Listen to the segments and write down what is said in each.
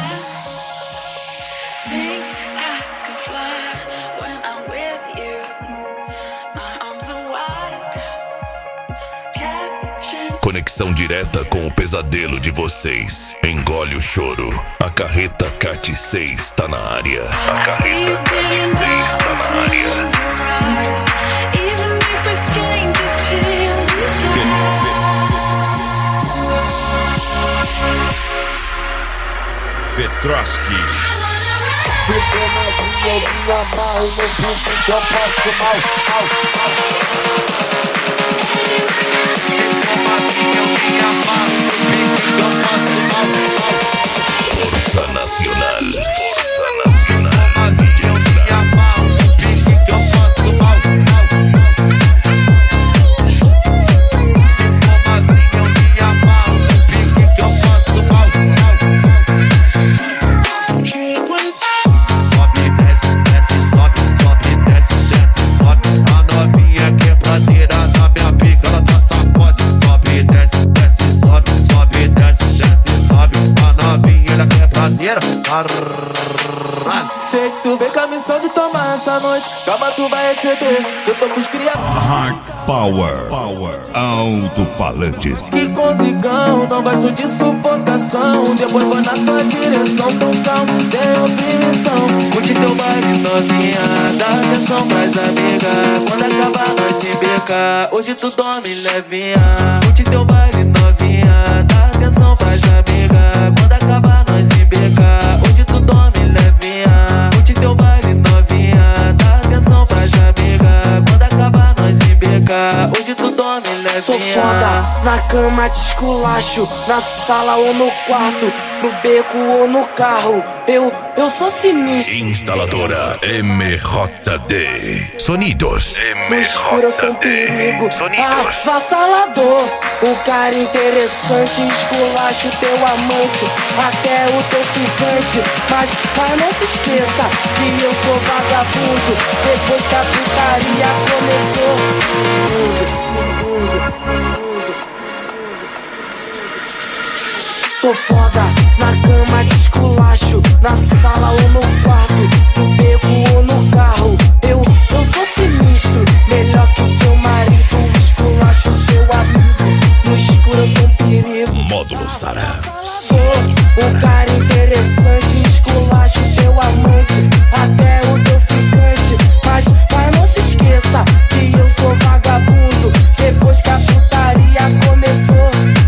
Think I could fly when I'm with you. My arms are wide, catching. Conexão direta com o pesadelo de vocês. Engole o choro. A carreta Cat 6 tá na área. A carreta Cat 6 tá na área. Even if we're strangers till Petroski. Força Nacional. Sei que tu vem com a missão de tomar essa noite. Calma, tu vai receber. Se eu tô pros criar Hard Power. Alto-falantes. que com zigão, não gosto de sufocação. Depois vou na tua direção, com calma, sem opressão. Curte teu baile novinha, dá atenção pras amigas. Quando acabar nós se beca, hoje tu dorme levinha. Curte teu baile novinha, dá atenção pras amigas. Quando acabar nós se beca, hoje tu dorme levinha. Curte teu baile novinha, dá atenção pras amigas. Quando acabar nós se beca, hoje tu dorme levinha. Sou foda, na cama de esculacho, na sala ou no quarto, no beco ou no carro. Eu sou sinistro. Instaladora MJD. Sonidos. No escuro eu sou um perigo, Sonidos. avassalador. Um cara interessante, esculacho teu amante, até o teu ficante. Mas não se esqueça que eu sou vagabundo. Depois que a putaria começou. Sou foda, na cama de esculacho, na sala ou no quarto, no beco ou no carro. Eu sou sinistro, melhor que o seu marido. Esculacho seu amigo, no escuro eu sou um perigo. Módulos Tarã. Sou um cara interessante, esculacho teu amante, até o teu ficante. Mas não se esqueça que eu sou vagabundo. Depois que a putaria começou.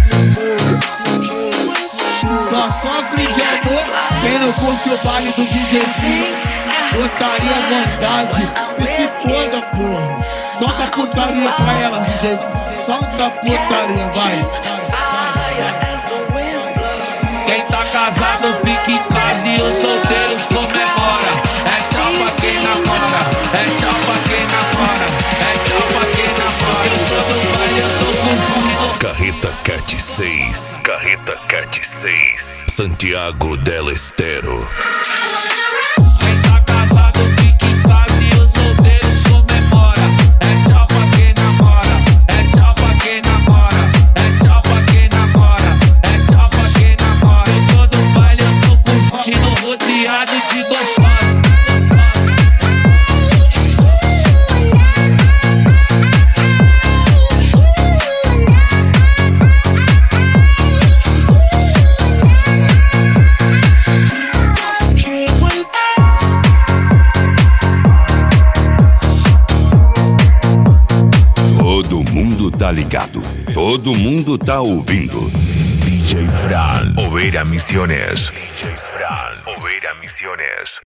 Só sofre de amor quem não curte o baile do DJ P. Putaria à vontade, e se foda, porra. Solta a putaria pra ela, DJ. Solta a putaria, vai. Quem tá casado fica em casa e os solteiros comemora. É tchau pra quem namora, é tchau pra quem namora, é tchau pra quem namora. Eu tô no baile, eu tô curtindo. Carreta Cat 6. Carreta Cat 6. Santiago del Estero. Quem tá casado fica em casa e os solteiros comemora. É tchau pra quem namora, é tchau pra quem namora, é tchau pra quem namora, é tchau pra quem namora. Eu tô no baile, eu tô curtindo, rodeado de gostosa. Todo mundo tá ligado. Todo mundo tá ouvindo. DJ Fran. Oveira Misiones. DJ Fran. Oveira Misiones.